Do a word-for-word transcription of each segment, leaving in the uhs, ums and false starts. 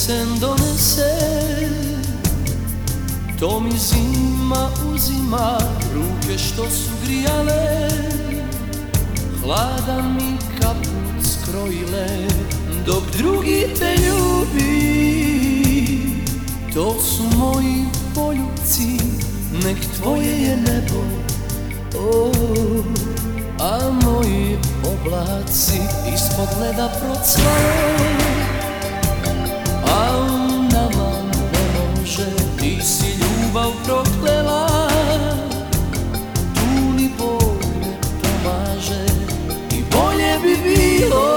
jesen donese, to mi zima uzima ruke što su grijale, hladan mi kaput skrojile, dok drugi te ljubi. To su moji poljupci, nek tvoje je nebo, oh, a moji oblaci ispod leda procvale. A u nama ne može, ti si ljubav proklela, tu ni Bog ne pomaže. I bolje bi bilo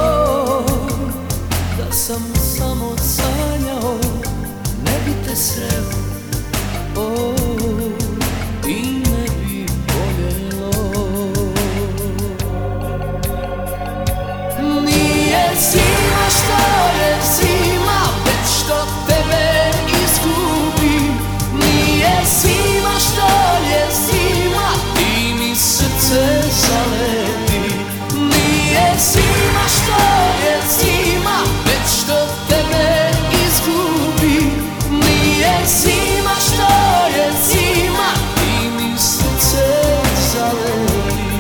da sam samo sanjao, ne bi te sreo, oh, i ne bi boljelo. Nije zima što je zima, već što tebe izgubim. Nije zima što je zima, ti mi srce zaleti. Nije zima što je zima, već što tebe izgubim. Nije zima što je zima, ti mi srce zaleti.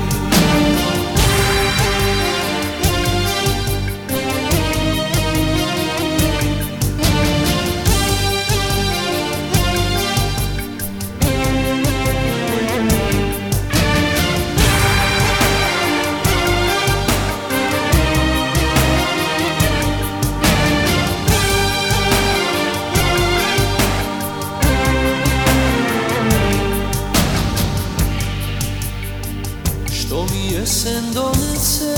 Što mi jesen donese,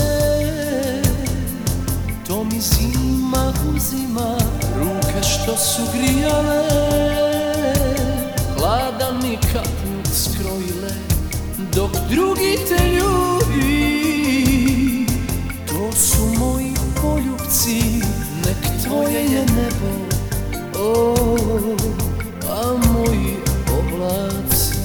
to mi zima uzima ruke što su grijale, hladan mi kaput skrojile, dok drugi te ljubi. To su moji poljupci, nek tvoje je nebo, oh, a moji oblaci.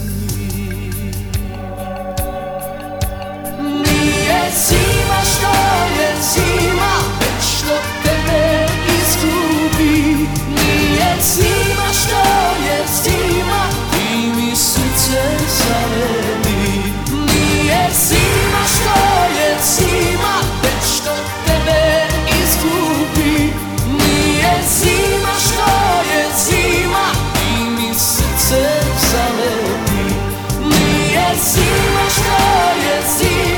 Zima što je zima, već što tebe izgubi. Nije zima što je zima, ti mi srce zaleti. Nije zima što je zima, već što tebe izgubi. Nije zima što je zima, ti mi srce zaleti. Nije zima što je zima,